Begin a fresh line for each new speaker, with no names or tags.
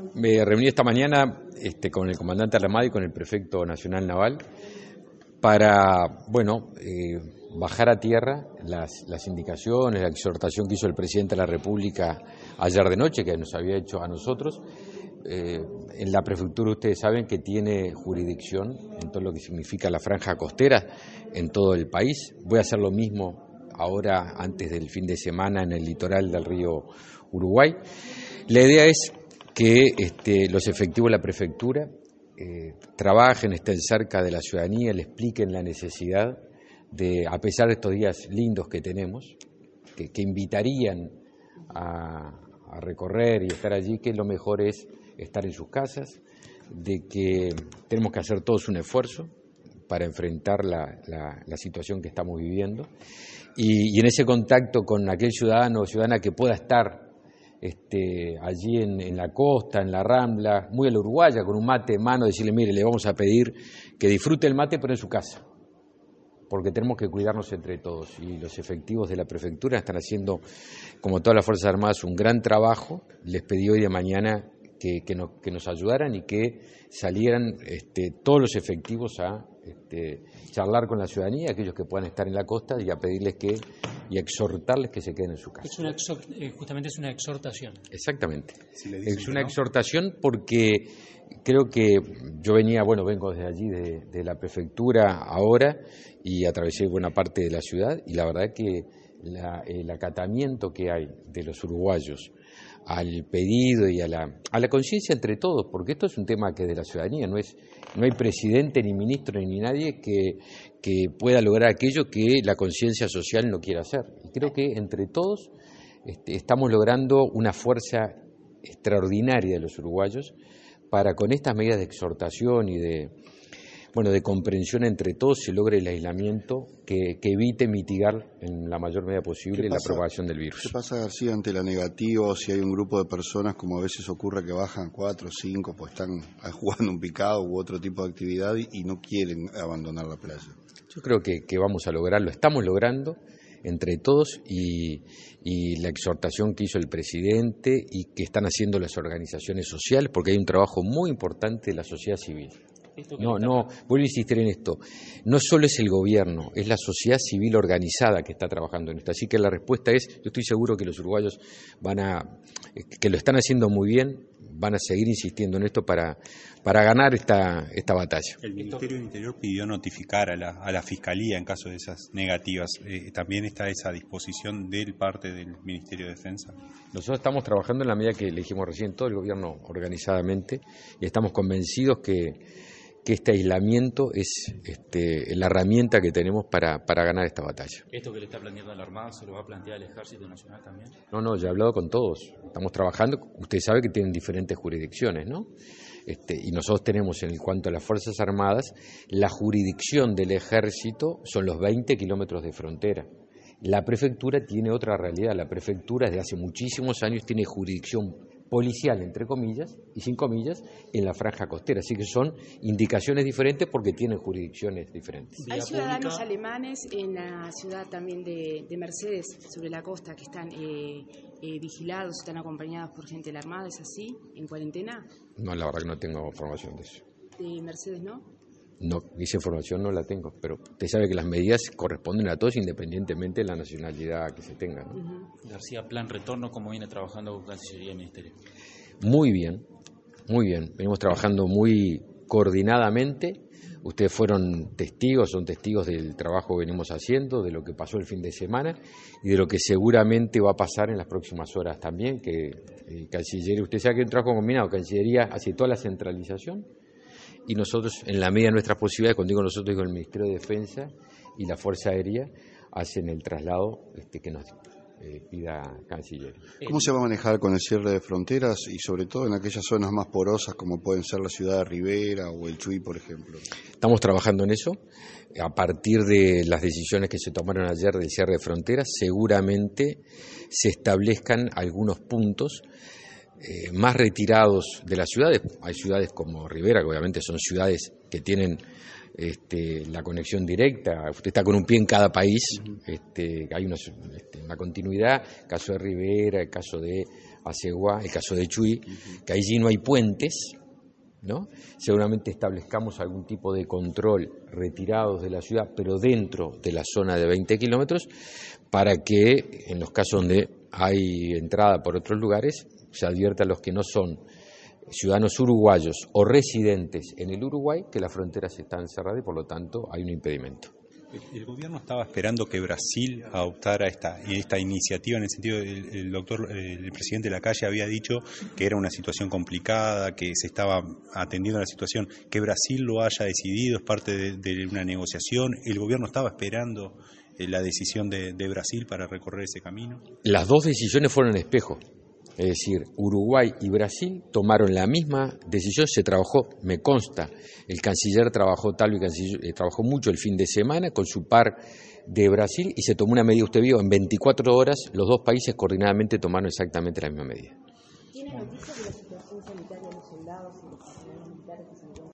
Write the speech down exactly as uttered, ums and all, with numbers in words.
me reuní esta mañana este, con el comandante Armada y con el prefecto nacional naval para, bueno, eh, bajar a tierra las, las indicaciones, la exhortación que hizo el presidente de la República ayer de noche, que nos había hecho a nosotros. Eh, en la prefectura ustedes saben que tiene jurisdicción en todo lo que significa la franja costera en todo el país. Voy a hacer lo mismo ahora antes del fin de semana en el litoral del río Uruguay. La idea es que este, los efectivos de la prefectura eh, trabajen, estén cerca de la ciudadanía, le expliquen la necesidad de, a pesar de estos días lindos que tenemos, que, que invitarían a, a recorrer y estar allí, que lo mejor es estar en sus casas, de que tenemos que hacer todos un esfuerzo para enfrentar la, la, la situación que estamos viviendo y, y en ese contacto con aquel ciudadano o ciudadana que pueda estar este, allí en, en la costa, en la Rambla, muy a la uruguaya, con un mate en mano, decirle, mire, le vamos a pedir que disfrute el mate pero en su casa, porque tenemos que cuidarnos entre todos y los efectivos de la prefectura están haciendo, como todas las Fuerzas Armadas, un gran trabajo. Les pedí hoy de mañana que, que, nos, que nos ayudaran y que salieran este, todos los efectivos a este, charlar con la ciudadanía, aquellos que puedan estar en la costa, y a pedirles que y a exhortarles que se queden en su casa.
Es una exor eh, justamente es una exhortación.
Exactamente.
Si
es una
no.
exhortación porque creo que yo venía, bueno, vengo desde allí, de, de la prefectura ahora, y atravesé buena parte de la ciudad, y la verdad que la, el acatamiento que hay de los uruguayos al pedido y a la, a la conciencia entre todos, porque esto es un tema que es de la ciudadanía, no es, no hay presidente, ni ministro, ni nadie que, que pueda lograr aquello que la conciencia social no quiera hacer. Y creo que entre todos este, estamos logrando una fuerza extraordinaria de los uruguayos para, con estas medidas de exhortación y de, bueno, de comprensión entre todos, se logre el aislamiento que, que evite mitigar en la mayor medida posible la propagación del virus.
¿Qué pasa, García, ante la negativa, o si hay un grupo de personas, como a veces ocurre, que bajan cuatro o cinco, pues están jugando un picado u otro tipo de actividad y, y no quieren abandonar la playa?
Yo creo que, que vamos a lograrlo, estamos logrando entre todos, y, y la exhortación que hizo el presidente y que están haciendo las organizaciones sociales, porque hay un trabajo muy importante de la sociedad civil. No, no, vuelvo a insistir en esto, no solo es el gobierno, es la sociedad civil organizada que está trabajando en esto, así que la respuesta es, yo estoy seguro que los uruguayos van a, que lo están haciendo muy bien, van a seguir insistiendo en esto para, para ganar esta, esta batalla.
El Ministerio del Interior pidió notificar a la, a la Fiscalía en caso de esas negativas. Eh, ¿También está esa disposición del parte del Ministerio de Defensa?
Nosotros estamos trabajando en la medida que le dijimos recién, todo el gobierno organizadamente, y estamos convencidos que que este aislamiento es este, la herramienta que tenemos para, para ganar esta batalla.
¿Esto que le está planteando a la Armada se lo va a plantear el Ejército Nacional también?
No, no, ya he hablado con todos, estamos trabajando, usted sabe que tienen diferentes jurisdicciones, ¿no? Este, y nosotros tenemos, en cuanto a las Fuerzas Armadas, la jurisdicción del Ejército son los veinte kilómetros de frontera. La prefectura tiene otra realidad, la prefectura desde hace muchísimos años tiene jurisdicción policial, entre comillas, y sin comillas, en la franja costera. Así que son indicaciones diferentes porque tienen jurisdicciones diferentes.
Hay ciudadanos alemanes en la ciudad también de, de Mercedes, sobre la costa, que están eh, eh, vigilados, están acompañados por gente de la Armada, ¿es así? ¿En cuarentena?
No, la verdad que no tengo información de eso.
¿De Mercedes no?
No, esa información no la tengo, pero usted sabe que las medidas corresponden a todos independientemente de la nacionalidad que se tenga, ¿no?
Uh-huh. García, plan retorno, ¿cómo viene trabajando con Cancillería y Ministerio?
Muy bien, muy bien. Venimos trabajando muy coordinadamente. Ustedes fueron testigos, son testigos del trabajo que venimos haciendo, de lo que pasó el fin de semana y de lo que seguramente va a pasar en las próximas horas también, que eh, Cancillería, usted sabe que es un trabajo combinado, Cancillería hace toda la centralización, y nosotros, en la medida de nuestras posibilidades, cuando digo nosotros, digo el Ministerio de Defensa y la Fuerza Aérea, hacen el traslado este, que nos eh, pida Cancillería.
¿Cómo se va a manejar con el cierre de fronteras y sobre todo en aquellas zonas más porosas como pueden ser la ciudad de Rivera o el Chuy, por ejemplo?
Estamos trabajando en eso. A partir de las decisiones que se tomaron ayer del cierre de fronteras, seguramente se establezcan algunos puntos Eh, más retirados de las ciudades. Hay ciudades como Rivera, que obviamente son ciudades que tienen este, la conexión directa, usted está con un pie en cada país, este, hay una, este, una continuidad, el caso de Rivera, el caso de Aceguá, el caso de Chuy, que allí no hay puentes, ¿no? Seguramente establezcamos algún tipo de control retirados de la ciudad, pero dentro de la zona de veinte kilómetros, para que en los casos donde hay entrada por otros lugares, se advierta a los que no son ciudadanos uruguayos o residentes en el Uruguay que las fronteras están cerradas y por lo tanto hay un impedimento.
El, el gobierno estaba esperando que Brasil adoptara esta, esta iniciativa, en el sentido del el doctor, el presidente Lacalle había dicho que era una situación complicada, que se estaba atendiendo a la situación, que Brasil lo haya decidido, es parte de, de una negociación. El gobierno estaba esperando eh, la decisión de, de Brasil para recorrer ese camino. Las
dos decisiones fueron en espejo. Es decir, Uruguay y Brasil tomaron la misma decisión, se trabajó, me consta, el canciller trabajó, tal y canciller, eh, trabajó mucho el fin de semana con su par de Brasil y se tomó una medida, usted vio, en veinticuatro horas los dos países coordinadamente tomaron exactamente la misma medida. ¿Tiene noticias de la situación sanitaria de los soldados y los militares que se encuentran?